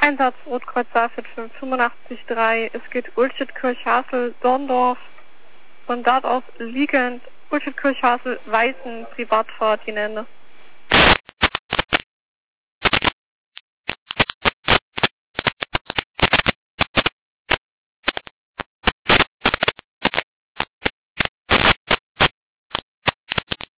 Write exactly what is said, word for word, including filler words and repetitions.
Einsatz Rotkreuz Saalfeld fünf fünfundachtzig drei. Es geht Ulstedt-Kirchhasel, Dorndorf. Von dort aus liegend Ulstedt-Kirchhasel, Weißen, Privatfahrt, die Nenne.